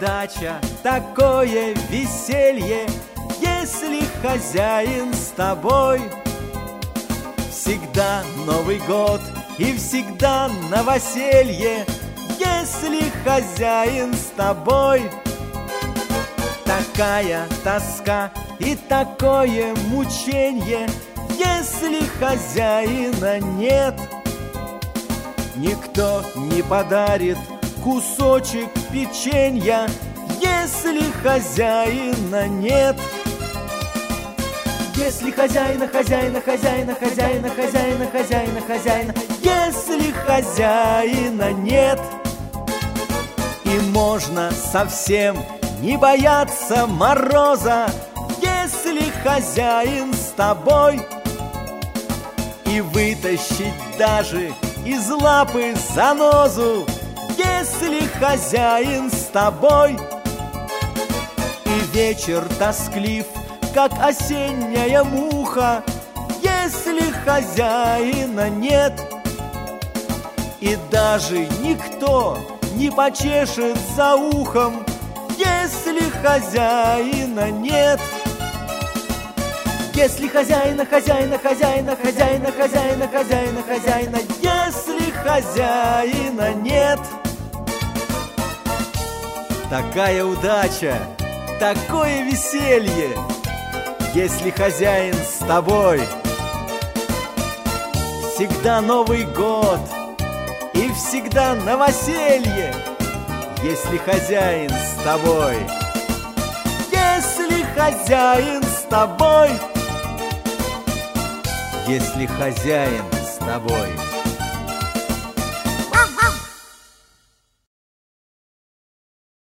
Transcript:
удача, такое веселье, если хозяин с тобой. Всегда Новый год и всегда новоселье, если хозяин с тобой. Такая тоска и такое мученье, если хозяина нет. Никто не подарит кусочек печенья, если хозяина нет. Если хозяина, хозяина, хозяина, хозяина, хозяина, хозяина, хозяина, если хозяина нет. И можно совсем не бояться мороза, если хозяин с тобой. И вытащить даже из лапы занозу, если хозяин с тобой. И вечер тосклив, как осенняя муха, если хозяина нет. И даже никто не почешет за ухом, если хозяина нет. Если хозяина, хозяина, хозяина, хозяина, хозяина, хозяина, хозяина, если хозяина нет. Такая удача, такое веселье, если хозяин с тобой. Всегда Новый год и всегда новоселье, если хозяин с тобой. Если хозяин с тобой. Если хозяин с тобой.